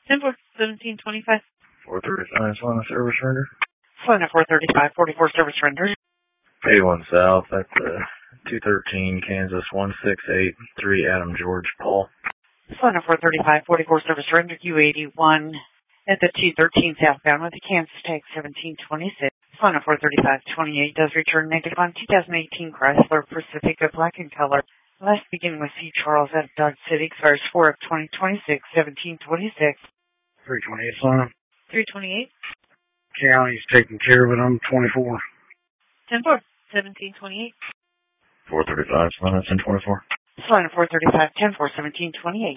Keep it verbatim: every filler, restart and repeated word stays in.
ten four seventeen twenty-five. four thirty-five, Solana service render. Solana four thirty-five forty-four service render. eighty-one South, that's uh, two thirteen Kansas, one six eight three Adam George Paul. Solana four thirty-five forty-four service render, U eighty-one at the two thirteen southbound with the Kansas tag seventeen twenty-six. Solana four thirty-five twenty-eight does return negative on two thousand eighteen Chrysler Pacifica black in color. Last beginning with C. Charles at Dodge City, expires four of twenty twenty-six, seventeen twenty-six. three twenty-eight, Solana. three twenty-eight. County's taking care of it on twenty-four. ten four seventeen twenty-eight. four thirty-five, Solana, ten twenty-four. Solana four thirty-five ten four seventeen twenty-eight.